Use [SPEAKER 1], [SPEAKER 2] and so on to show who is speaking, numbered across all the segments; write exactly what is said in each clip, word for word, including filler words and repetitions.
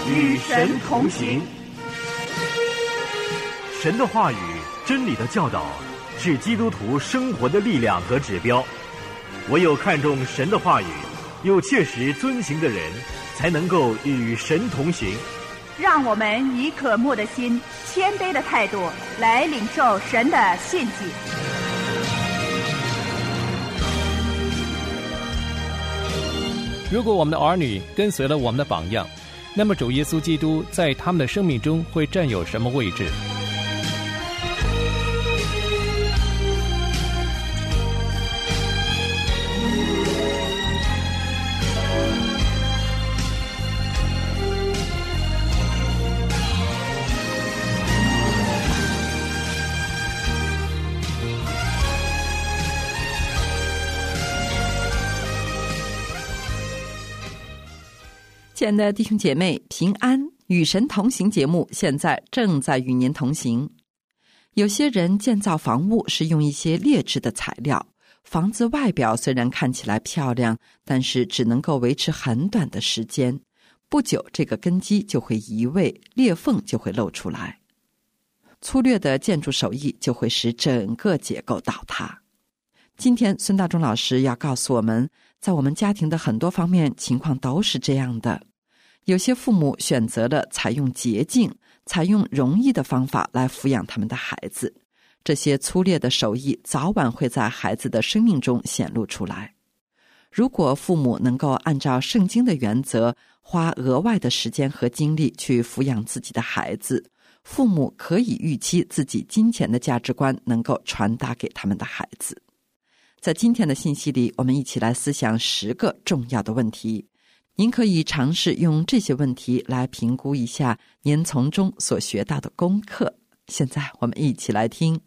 [SPEAKER 1] 与神同行。
[SPEAKER 2] 神的话语、真理的教导是基督徒生活的力量和指标。唯有看重神的话语，又切实遵行的人，才能够与神同行。
[SPEAKER 1] 让我们以渴慕的心、谦卑的态度来领受神的信息。
[SPEAKER 3] 如果我们的儿女跟随了我们的榜样，那么主耶稣基督在他们的生命中会占有什么位置？
[SPEAKER 4] 亲爱的弟兄姐妹，平安，与神同行节目现在正在与您同行。有些人建造房屋是用一些劣质的材料，房子外表虽然看起来漂亮，但是只能够维持很短的时间，不久这个根基就会移位，裂缝就会露出来，粗略的建筑手艺就会使整个结构倒塌。今天孙大中老师要告诉我们，在我们家庭的很多方面情况都是这样的。有些父母选择了采用捷径、采用容易的方法来抚养他们的孩子，这些粗劣的手艺早晚会在孩子的生命中显露出来。如果父母能够按照圣经的原则，花额外的时间和精力去抚养自己的孩子，父母可以预期自己金钱的价值观能够传达给他们的孩子。在今天的信息里，我们一起来思想十个重要的问题。您可以尝试用这些问题来评估一下您从中所学到的功课。现在我们一起来听。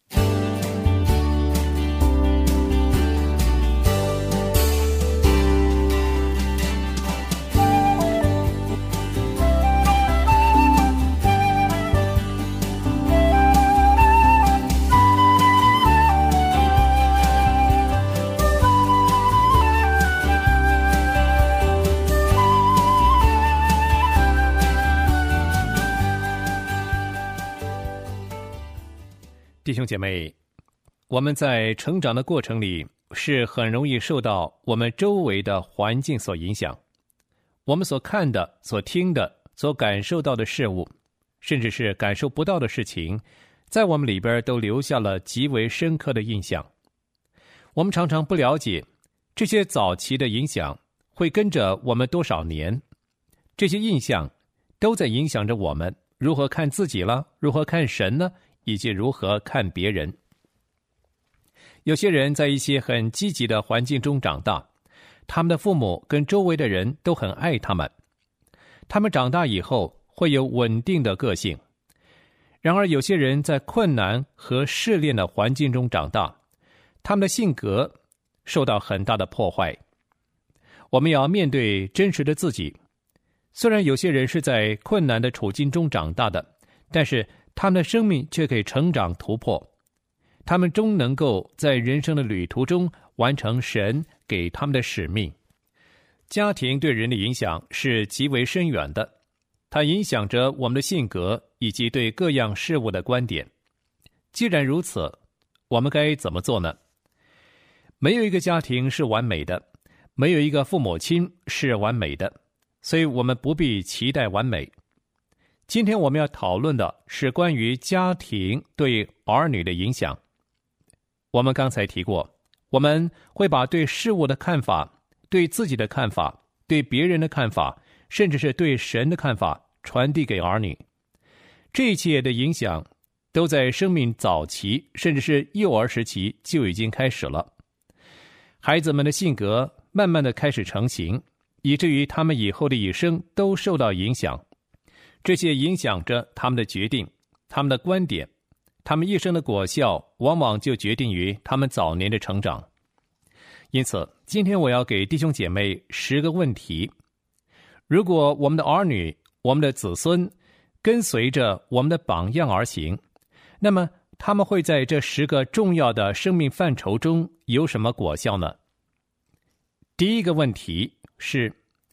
[SPEAKER 3] 弟兄姐妹，我们在成长的过程里是很容易受到我们周围的环境所影响，我们所看的、所听的、所感受到的事物，甚至是感受不到的事情，在我们里边都留下了极为深刻的印象。我们常常不了解这些早期的影响会跟着我们多少年，这些印象都在影响着我们如何看自己了，如何看神呢，以及如何看别人。有些人在一些很积极的环境中长大，他们的父母跟周围的人都很爱他们，他们长大以后会有稳定的个性。然而有些人在困难和试炼的环境中长大，他们的性格受到很大的破坏。我们要面对真实的自己，虽然有些人是在困难的处境中长大的，但是他们的生命却可以成长突破，他们终能够在人生的旅途中完成神给他们的使命。家庭对人的影响是极为深远的，它影响着我们的性格以及对各样事物的观点。既然如此，我们该怎么做呢？没有一个家庭是完美的，没有一个父母亲是完美的，所以我们不必期待完美。今天我们要讨论的是关于家庭对儿女的影响。我们刚才提过，我们会把对事物的看法、对自己的看法、对别人的看法，甚至是对神的看法传递给儿女。这一切的影响都在生命早期甚至是幼儿时期就已经开始了。孩子们的性格慢慢的开始成型，以至于他们以后的一生都受到影响。这些影响着他们的决定，他们的观点，他们一生的果效往往就决定于他们早年的成长。因此，今天我要给弟兄姐妹十个问题。如果我们的儿女、我们的子孙跟随着我们的榜样而行，那么他们会在这十个重要的生命范畴中有什么果效呢？第一个问题是，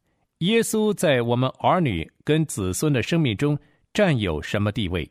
[SPEAKER 3] 耶稣在我们儿女跟子孙的生命中占有什么地位？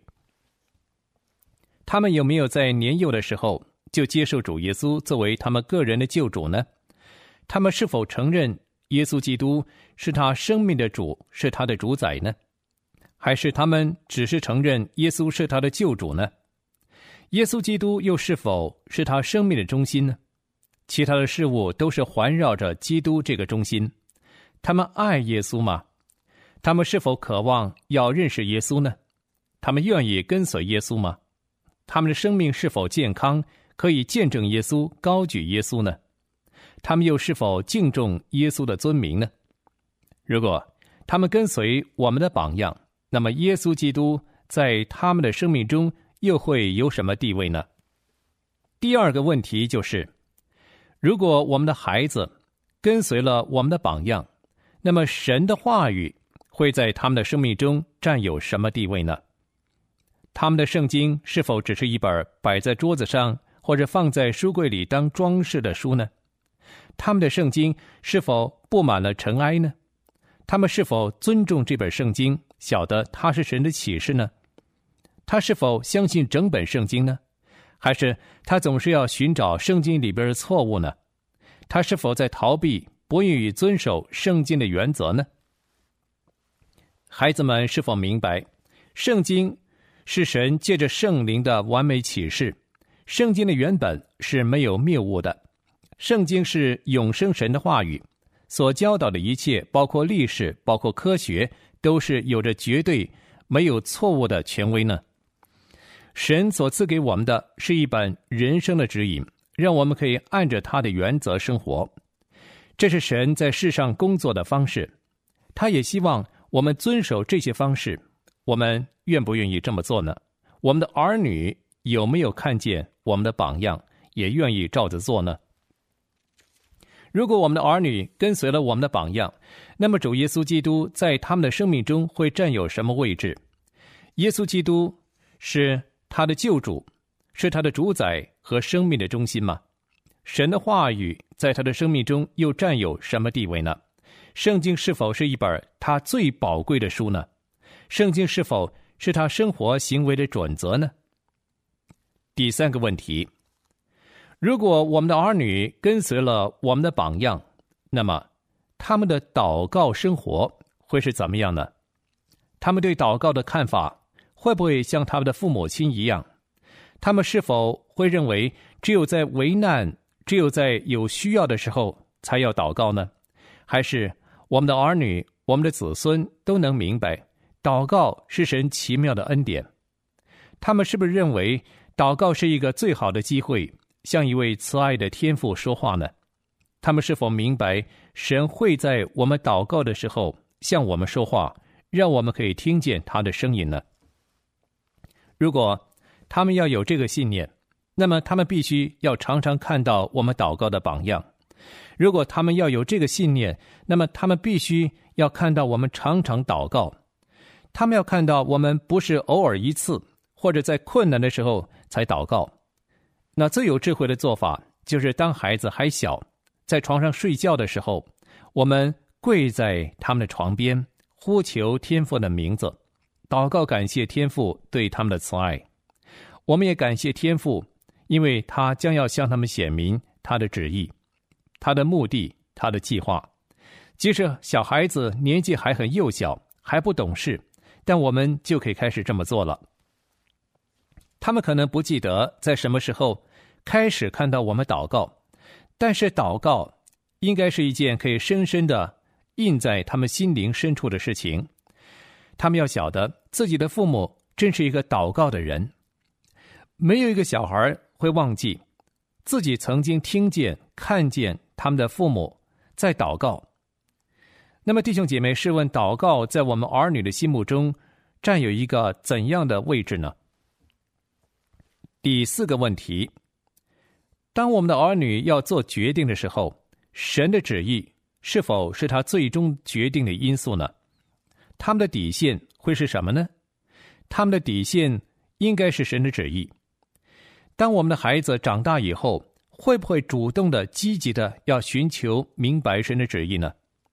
[SPEAKER 3] 他们有没有在年幼的时候就接受主耶稣作为他们个人的救主呢？他们是否承认耶稣基督是他生命的主，是他的主宰呢？还是他们只是承认耶稣是他的救主呢？耶稣基督又是否是他生命的中心呢？其他的事物都是环绕着基督这个中心。他们爱耶稣吗？他们是否渴望要认识耶稣呢？他们愿意跟随耶稣吗？他们的生命是否健康，可以见证耶稣，高举耶稣呢？他们又是否敬重耶稣的尊名呢？如果他们跟随我们的榜样，那么耶稣基督在他们的生命中又会有什么地位呢？第二个问题就是，如果我们的孩子跟随了我们的榜样，那么神的话语会在他们的生命中占有什么地位呢？他们的圣经是否只是一本摆在桌子上或者放在书柜里当装饰的书呢？他们的圣经是否布满了尘埃呢？他们是否尊重这本圣经，晓得它是神的启示呢？他是否相信整本圣经呢？还是他总是要寻找圣经里边的错误呢？他是否在逃避，不愿意遵守圣经的原则呢？孩子们是否明白，圣经是神借着圣灵的完美启示，圣经的原本是没有谬误的，圣经是永生神的话语，所教导的一切，包括历史，包括科学，都是有着绝对没有错误的权威呢？神所赐给我们的是一本人生的指引，让我们可以按着他的原则生活。这是神在世上工作的方式，他也希望我们遵守这些方式。我们愿不愿意这么做呢？我们的儿女有没有看见我们的榜样，也愿意照着做呢？如果我们的儿女跟随了我们的榜样，那么主耶稣基督在他们的生命中会占有什么位置？耶稣基督是他的救主，是他的主宰和生命的中心吗？神的话语在他的生命中又占有什么地位呢？圣经是否是一本他最宝贵的书呢？圣经是否是他生活行为的准则呢？第三个问题，如果我们的儿女跟随了我们的榜样，那么他们的祷告生活会是怎么样呢？他们对祷告的看法会不会像他们的父母亲一样？他们是否会认为只有在危难，只有在有需要的时候才要祷告呢？还是我们的儿女，我们的子孙都能明白祷告是神奇妙的恩典？他们是不是认为祷告是一个最好的机会，向一位慈爱的天父说话呢？他们是否明白神会在我们祷告的时候向我们说话，让我们可以听见他的声音呢？如果他们要有这个信念，那么他们必须要常常看到我们祷告的榜样。如果他们要有这个信念，那么他们必须要看到我们常常祷告。他们要看到我们不是偶尔一次，或者在困难的时候才祷告。那最有智慧的做法，就是当孩子还小，在床上睡觉的时候，我们跪在他们的床边，呼求天父的名字，祷告感谢天父对他们的慈爱。我们也感谢天父，因为他将要向他们显明他的旨意，他的目的，他的计划。即使小孩子年纪还很幼小，还不懂事，但我们就可以开始这么做了。他们可能不记得在什么时候开始看到我们祷告，但是祷告应该是一件可以深深的印在他们心灵深处的事情。他们要晓得自己的父母真是一个祷告的人。没有一个小孩会忘记自己曾经听见看见他们的父母在祷告。那么弟兄姐妹，试问祷告在我们儿女的心目中占有一个怎样的位置呢？第四个问题，当我们的儿女要做决定的时候，神的旨意是否是他最终决定的因素呢？他们的底线会是什么呢？他们的底线应该是神的旨意。当我们的孩子长大以后，会不会主动的、积极的要寻求明白神的旨意呢？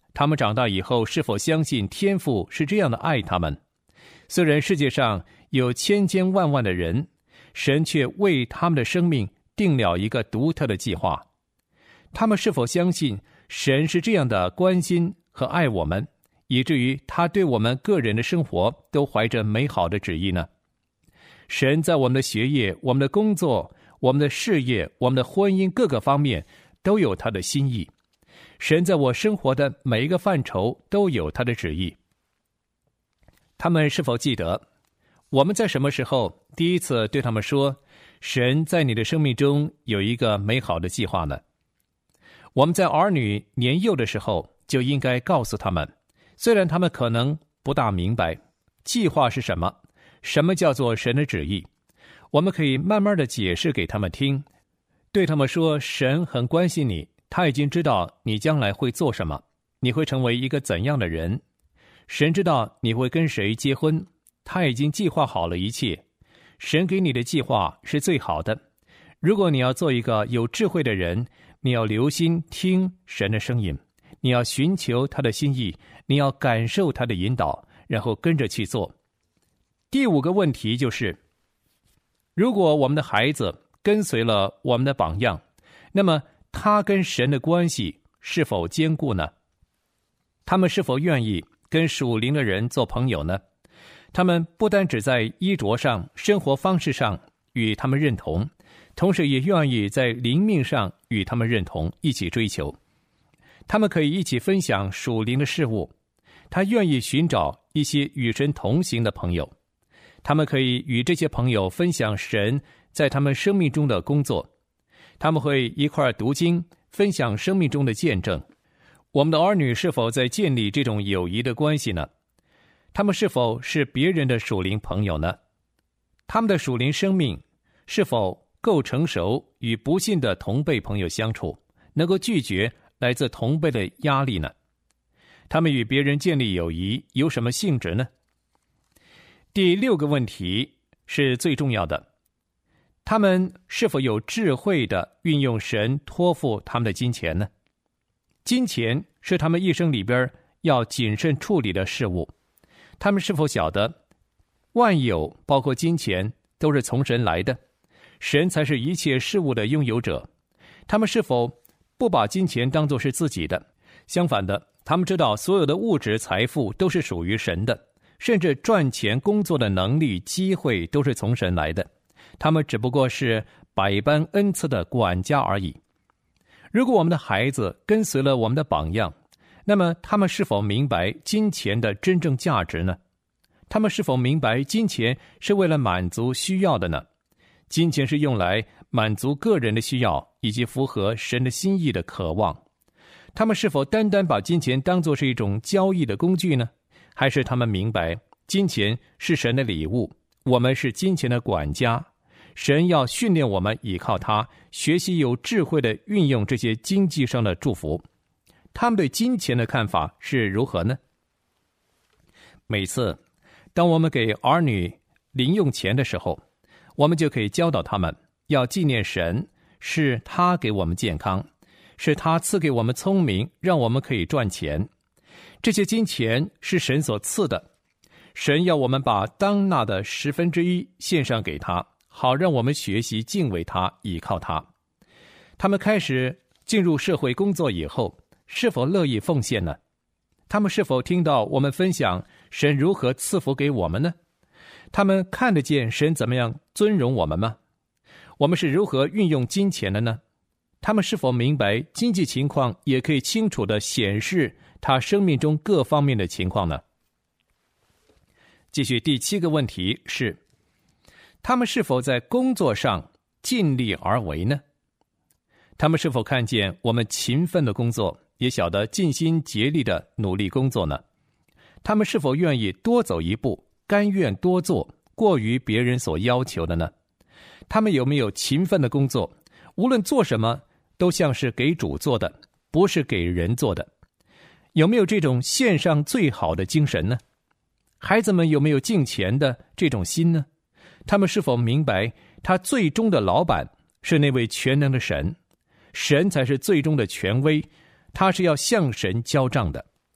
[SPEAKER 3] 他们长大以后是否相信天父是这样的爱他们？虽然世界上有千千万万的人，神却为他们的生命定了一个独特的计划。他们是否相信神是这样的关心和爱我们，以至于他对我们个人的生活都怀着美好的旨意呢？神在我们的学业、我们的工作、我们的事业、我们的婚姻各个方面都有他的心意。神在我生活的每一个范畴都有他的旨意。他们是否记得我们在什么时候第一次对他们说，神在你的生命中有一个美好的计划呢？我们在儿女年幼的时候就应该告诉他们，虽然他们可能不大明白计划是什么，什么叫做神的旨意，我们可以慢慢的解释给他们听，对他们说，神很关心你，他已经知道你将来会做什么，你会成为一个怎样的人。神知道你会跟谁结婚，他已经计划好了一切。神给你的计划是最好的。如果你要做一个有智慧的人，你要留心听神的声音，你要寻求他的心意，你要感受他的引导，然后跟着去做。第五个问题就是，如果我们的孩子跟随了我们的榜样，那么他跟神的关系是否坚固呢？他们是否愿意跟属灵的人做朋友呢？他们不单只在衣着上、生活方式上与他们认同，同时也愿意在灵命上与他们认同，一起追求。他们可以一起分享属灵的事物，他愿意寻找一些与神同行的朋友，他们可以与这些朋友分享神在他们生命中的工作，他们会一块读经，分享生命中的见证。我们的儿女是否在建立这种友谊的关系呢？他们是否是别人的属灵朋友呢？他们的属灵生命是否够成熟，与不信的同辈朋友相处，能够拒绝来自同辈的压力呢？他们与别人建立友谊有什么性质呢？第六个问题是最重要的，他们是否有智慧地运用神托付他们的金钱呢？金钱是他们一生里边要谨慎处理的事物，他们是否晓得万有包括金钱都是从神来的，神才是一切事物的拥有者？他们是否不把金钱当作是自己的？相反的，他们知道所有的物质财富都是属于神的，甚至赚钱工作的能力机会都是从神来的，他们只不过是百般恩赐的管家而已。如果我们的孩子跟随了我们的榜样，那么他们是否明白金钱的真正价值呢？他们是否明白金钱是为了满足需要的呢？金钱是用来满足个人的需要，以及符合神的心意的渴望。他们是否单单把金钱当作是一种交易的工具呢？还是他们明白金钱是神的礼物，我们是金钱的管家，神要训练我们依靠它，学习有智慧的运用这些经济上的祝福？他们对金钱的看法是如何呢？每次当我们给儿女零用钱的时候，我们就可以教导他们要纪念神，是他给我们健康，是他赐给我们聪明，让我们可以赚钱。这些金钱是神所赐的，神要我们把当纳的十分之一献上给他，好让我们学习敬畏他，依靠他。他们开始进入社会工作以后，是否乐意奉献呢？他们是否听到我们分享神如何赐福给我们呢？他们看得见神怎么样尊荣我们吗？我们是如何运用金钱的呢？他们是否明白经济情况也可以清楚地显示他生命中各方面的情况呢？继续，第七个问题是，他们是否在工作上尽力而为呢？他们是否看见我们勤奋的工作，也晓得尽心竭力的努力工作呢？他们是否愿意多走一步，甘愿多做，过于别人所要求的呢？他们有没有勤奋的工作，无论做什么都像是给主做的，不是给人做的？有没有这种献上最好的精神呢？孩子们有没有敬钱的这种心呢？他们是否明白他最终的老板是那位全能的神，神才是最终的权威，他是要向神交账的。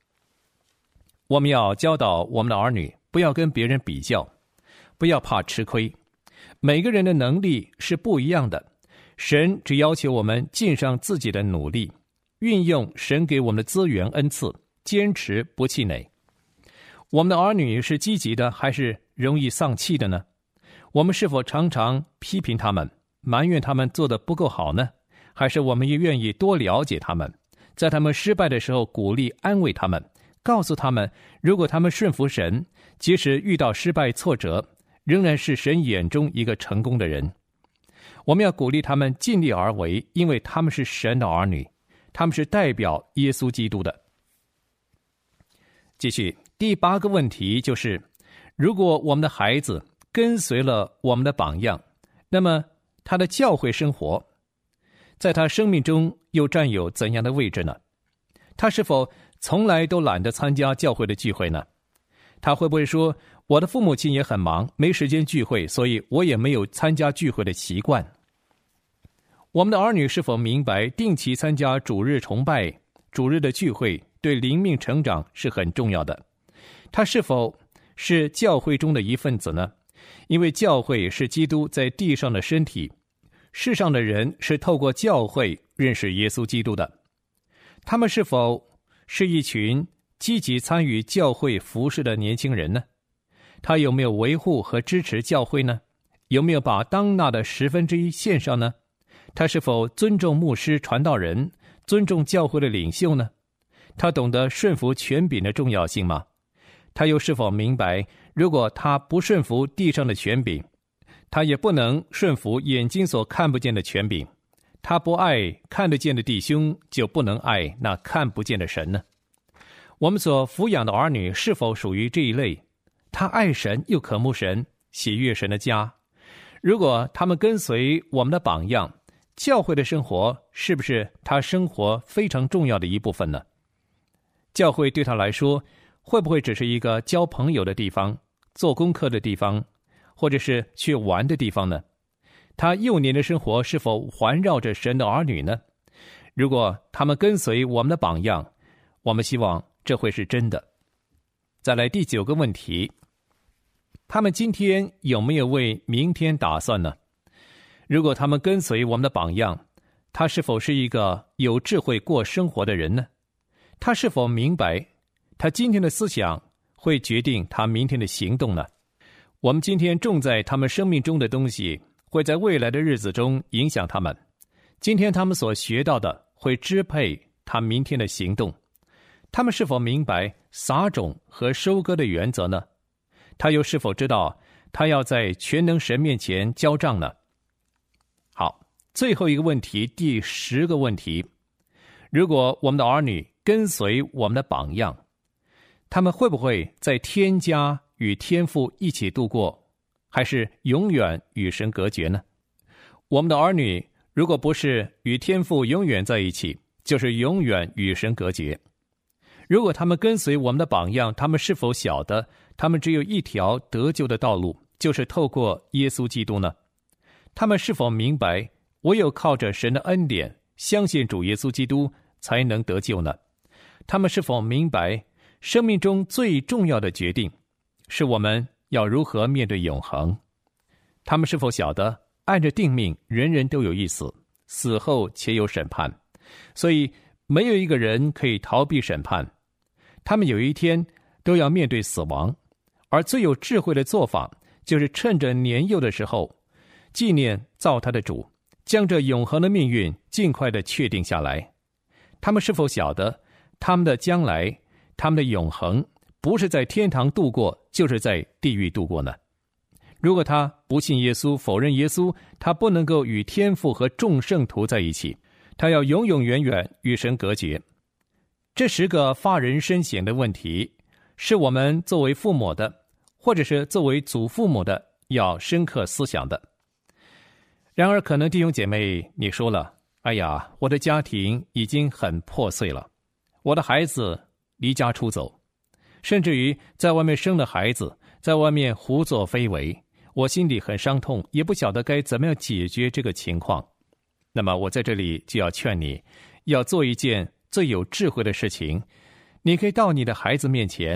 [SPEAKER 3] 我们要教导我们的儿女，不要跟别人比较，不要怕吃亏。每个人的能力是不一样的，神只要求我们尽上自己的努力，运用神给我们的资源恩赐，坚持不气馁。我们的儿女是积极的还是容易丧气的呢？我们是否常常批评他们，埋怨他们做得不够好呢？还是我们也愿意多了解他们，在他们失败的时候鼓励安慰他们，告诉他们，如果他们顺服神，即使遇到失败挫折，仍然是神眼中一个成功的人。我们要鼓励他们尽力而为，因为他们是神的儿女，他们是代表耶稣基督的。继续，第八个问题就是，如果我们的孩子跟随了我们的榜样，那么他的教会生活在他生命中又占有怎样的位置呢？他是否从来都懒得参加教会的聚会呢？他会不会说，我的父母亲也很忙，没时间聚会，所以我也没有参加聚会的习惯？我们的儿女是否明白定期参加主日崇拜、主日的聚会对灵命成长是很重要的？他是否是教会中的一份子呢？因为教会是基督在地上的身体，世上的人是透过教会认识耶稣基督的。他们是否是一群积极参与教会服事的年轻人呢？他有没有维护和支持教会呢？有没有把当纳的十分之一献上呢？他是否尊重牧师、传道人，尊重教会的领袖呢？他懂得顺服权柄的重要性吗？他又是否明白，如果他不顺服地上的权柄，他也不能顺服眼睛所看不见的权柄？他不爱看得见的弟兄，就不能爱那看不见的神呢？我们所抚养的儿女是否属于这一类？他爱神又渴慕神，喜悦神的家。如果他们跟随我们的榜样，教会的生活是不是他生活非常重要的一部分呢？教会对他来说，会不会只是一个交朋友的地方、做功课的地方，或者是去玩的地方呢？他幼年的生活是否环绕着神的儿女呢？如果他们跟随我们的榜样，我们希望这会是真的。再来第九个问题，他们今天有没有为明天打算呢？如果他们跟随我们的榜样，他是否是一个有智慧过生活的人呢？他是否明白他今天的思想会决定他明天的行动呢？我们今天种在他们生命中的东西，会在未来的日子中影响他们。今天他们所学到的会支配他明天的行动。他们是否明白撒种和收割的原则呢？他又是否知道他要在全能神面前交账呢？好，最后一个问题，第十个问题，如果我们的儿女跟随我们的榜样，他们会不会在天家与天父一起度过，还是永远与神隔绝呢？我们的儿女如果不是与天父永远在一起，就是永远与神隔绝。如果他们跟随我们的榜样，他们是否晓得他们只有一条得救的道路，就是透过耶稣基督呢？他们是否明白唯有靠着神的恩典，相信主耶稣基督才能得救呢？他们是否明白生命中最重要的决定是我们要如何面对永恒？他们是否晓得按着定命，人人都有一死，死后且有审判，所以没有一个人可以逃避审判。他们有一天都要面对死亡，而最有智慧的做法就是趁着年幼的时候纪念造他的主，将这永恒的命运尽快的确定下来。他们是否晓得他们的将来，他们的永恒不是在天堂度过，就是在地狱度过呢？如果他不信耶稣，否认耶稣，他不能够与天父和众圣徒在一起，他要永永远远与神隔绝。这十个发人深省的问题，是我们作为父母的，或者是作为祖父母的，要深刻思想的。然而可能弟兄姐妹你说了，哎呀，我的家庭已经很破碎了，我的孩子离家出走，甚至于在外面生了孩子，在外面胡作非为，我心里很伤痛，也不晓得该怎么样解决这个情况。那么我在这里就要劝你，要做一件最有智慧的事情，你可以到你的孩子面前，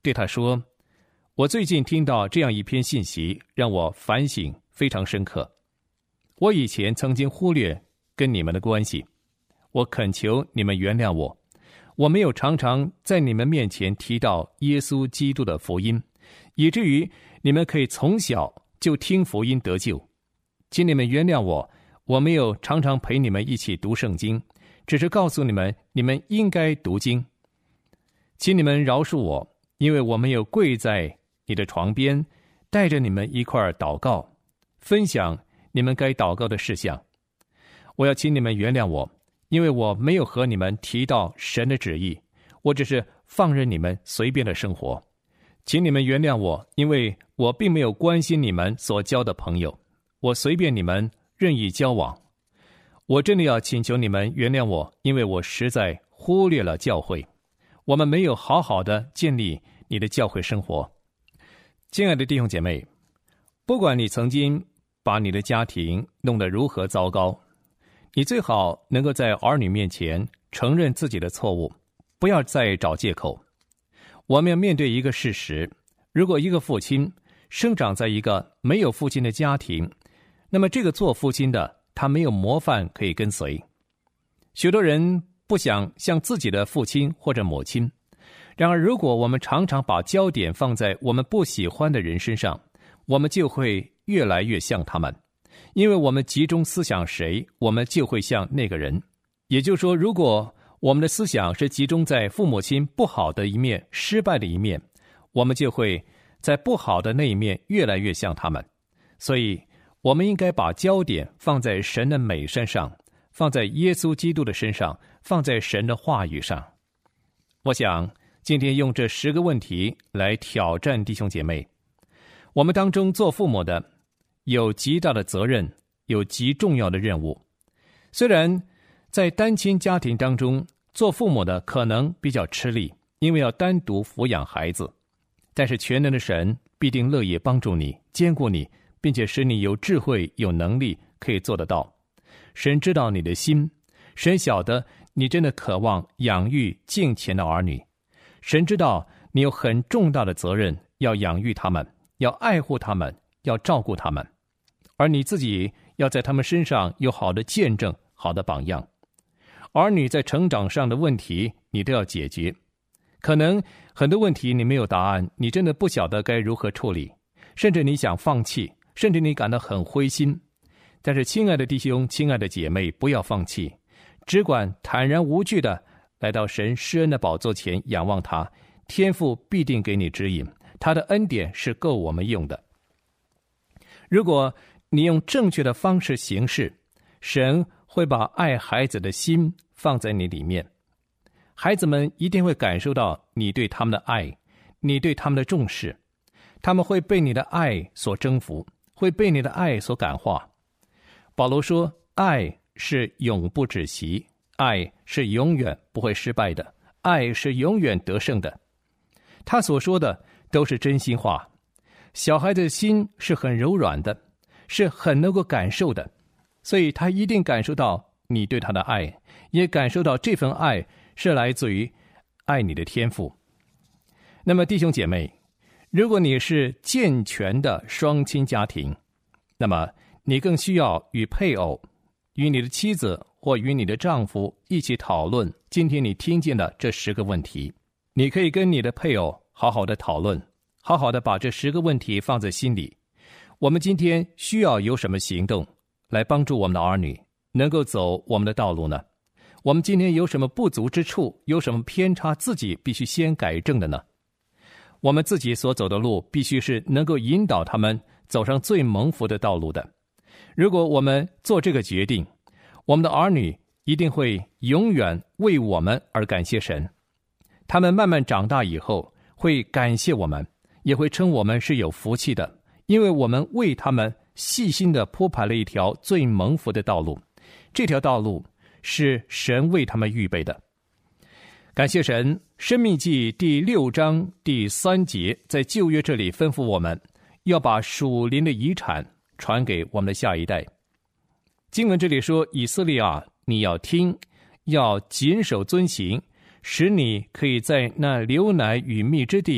[SPEAKER 3] 对他说：我最近听到这样一篇信息，让我反省非常深刻。我以前曾经忽略跟你们的关系，我恳求你们原谅我，我没有常常在你们面前提到耶稣基督的福音，以至于你们可以从小就听福音得救。请你们原谅我，我没有常常陪你们一起读圣经，只是告诉你们你们应该读经。请你们饶恕我，因为我没有跪在你的床边，带着你们一块儿祷告，分享你们该祷告的事项。我要请你们原谅我，因为我没有和你们提到神的旨意，我只是放任你们随便的生活。请你们原谅我，因为我并没有关心你们所交的朋友，我随便你们任意交往。我真的要请求你们原谅我，因为我实在忽略了教会，我们没有好好的建立你的教会生活。亲爱的弟兄姐妹，不管你曾经把你的家庭弄得如何糟糕，你最好能够在儿女面前承认自己的错误，不要再找借口。我们要面对一个事实，如果一个父亲生长在一个没有父亲的家庭，那么这个做父亲的他没有模范可以跟随。许多人不想像自己的父亲或者母亲，然而如果我们常常把焦点放在我们不喜欢的人身上，我们就会越来越像他们，因为我们集中思想谁，我们就会像那个人。也就是说，如果我们的思想是集中在父母亲不好的一面，失败的一面，我们就会在不好的那一面越来越像他们。所以我们应该把焦点放在神的美身上，放在耶稣基督的身上，放在神的话语上。我想今天用这十个问题来挑战弟兄姐妹。我们当中做父母的有极大的责任，有极重要的任务。虽然在单亲家庭当中，做父母的可能比较吃力，因为要单独抚养孩子，但是全能的神必定乐意帮助你，兼顾你，并且使你有智慧有能力可以做得到。神知道你的心，神晓得你真的渴望养育敬虔的儿女，神知道你有很重大的责任，要养育他们，要爱护他们，要照顾他们，而你自己要在他们身上有好的见证，好的榜样。儿女在成长上的问题你都要解决，可能很多问题你没有答案，你真的不晓得该如何处理，甚至你想放弃，甚至你感到很灰心。但是亲爱的弟兄，亲爱的姐妹，不要放弃，只管坦然无惧的来到神施恩的宝座前仰望他，天父必定给你指引，他的恩典是够我们用的。如果你用正确的方式行事，神会把爱孩子的心放在你里面，孩子们一定会感受到你对他们的爱，你对他们的重视，他们会被你的爱所征服，会被你的爱所感化。保罗说，爱是永不止息，爱是永远不会失败的，爱是永远得胜的。他所说的都是真心话。小孩子的心是很柔软的，是很能够感受的，所以他一定感受到你对他的爱，也感受到这份爱是来自于爱你的天父。那么弟兄姐妹，如果你是健全的双亲家庭，那么你更需要与配偶，与你的妻子或与你的丈夫一起讨论今天你听见的这十个问题。你可以跟你的配偶好好的讨论，好好的把这十个问题放在心里。我们今天需要有什么行动来帮助我们的儿女能够走我们的道路呢？我们今天有什么不足之处，有什么偏差，自己必须先改正的呢？我们自己所走的路必须是能够引导他们走上最蒙福的道路的。如果我们做这个决定，我们的儿女一定会永远为我们而感谢神。他们慢慢长大以后会感谢我们，也会称我们是有福气的，因为我们为他们细心地铺排了一条最蒙福的道路，这条道路是神为他们预备的。感谢神，申命记第六章第三节在旧约这里吩咐我们要把属灵的遗产传给我们的下一代。经文这里说，以色列啊，你要听，要谨守遵行，使你可以在那流奶与蜜之地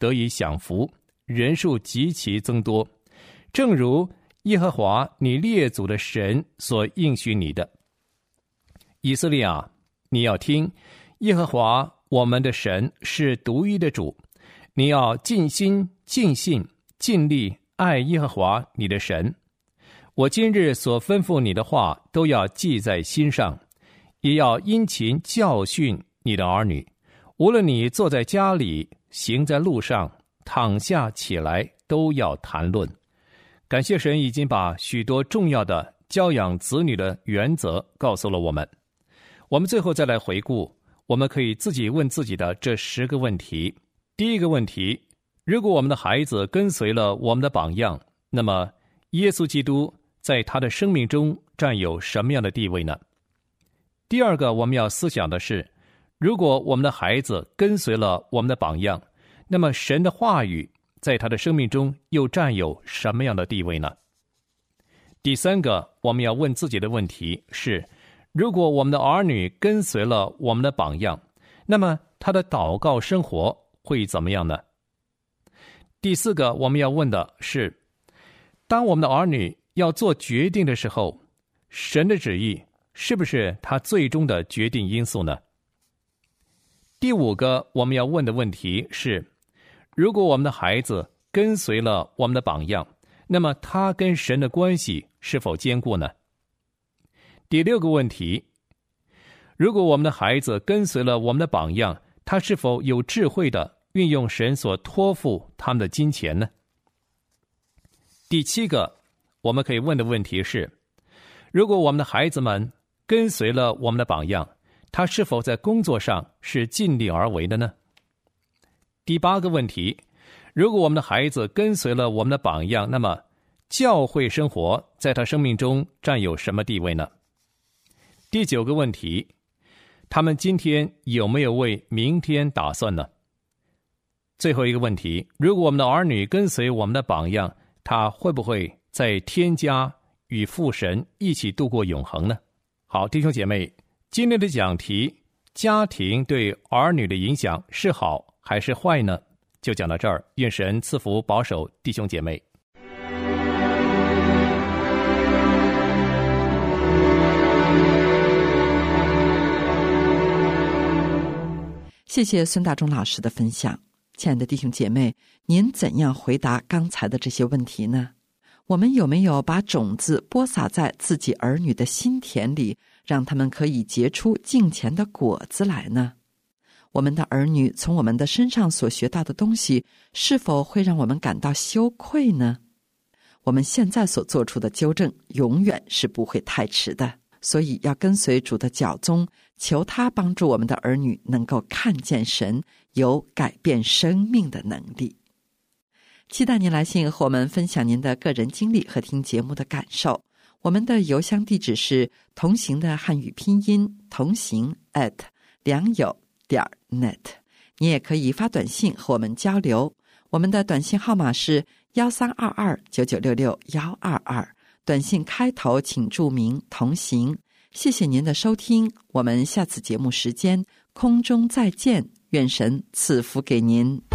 [SPEAKER 3] 得以享福，人数极其增多，正如耶和华你列祖的神所应许你的。以色列啊，你要听，耶和华我们的神是独一的主，你要尽心尽性尽力爱耶和华你的神。我今日所吩咐你的话都要记在心上，也要殷勤教训你的儿女，无论你坐在家里，行在路上，躺下起来，都要谈论。感谢神已经把许多重要的教养子女的原则告诉了我们。我们最后再来回顾，我们可以自己问自己的这十个问题。第一个问题，如果我们的孩子跟随了我们的榜样，那么耶稣基督在他的生命中占有什么样的地位呢？第二个我们要思想的是，如果我们的孩子跟随了我们的榜样，那么神的话语在他的生命中又占有什么样的地位呢？第三个我们要问自己的问题是，如果我们的儿女跟随了我们的榜样，那么他的祷告生活会怎么样呢？第四个我们要问的是，当我们的儿女要做决定的时候，神的旨意是不是他最终的决定因素呢？第五个我们要问的问题是，如果我们的孩子跟随了我们的榜样，那么他跟神的关系是否坚固呢？第六个问题，如果我们的孩子跟随了我们的榜样，他是否有智慧的运用神所托付他们的金钱呢？第七个我们可以问的问题是，如果我们的孩子们跟随了我们的榜样，他是否在工作上是尽力而为的呢？第八个问题，如果我们的孩子跟随了我们的榜样，那么教会生活在他生命中占有什么地位呢？第九个问题，他们今天有没有为明天打算呢？最后一个问题，如果我们的儿女跟随我们的榜样，他会不会在天家与父神一起度过永恒呢？好，弟兄姐妹，今天的讲题，家庭对儿女的影响是好还是坏呢？就讲到这儿，愿神赐福保守弟兄姐妹。
[SPEAKER 4] 谢谢孙大中老师的分享。亲爱的弟兄姐妹，您怎样回答刚才的这些问题呢？我们有没有把种子播撒在自己儿女的心田里，让他们可以结出敬虔的果子来呢？我们的儿女从我们的身上所学到的东西，是否会让我们感到羞愧呢？我们现在所做出的纠正，永远是不会太迟的，所以要跟随主的脚踪，求他帮助我们的儿女能够看见神有改变生命的能力。期待您来信和我们分享您的个人经历和听节目的感受。我们的邮箱地址是同行的汉语拼音同行 at 良友点 net。 你也可以发短信和我们交流，我们的短信号码是一三二二九九六六一二二，短信开头请注明同行。谢谢您的收听，我们下次节目时间空中再见，愿神赐福给您。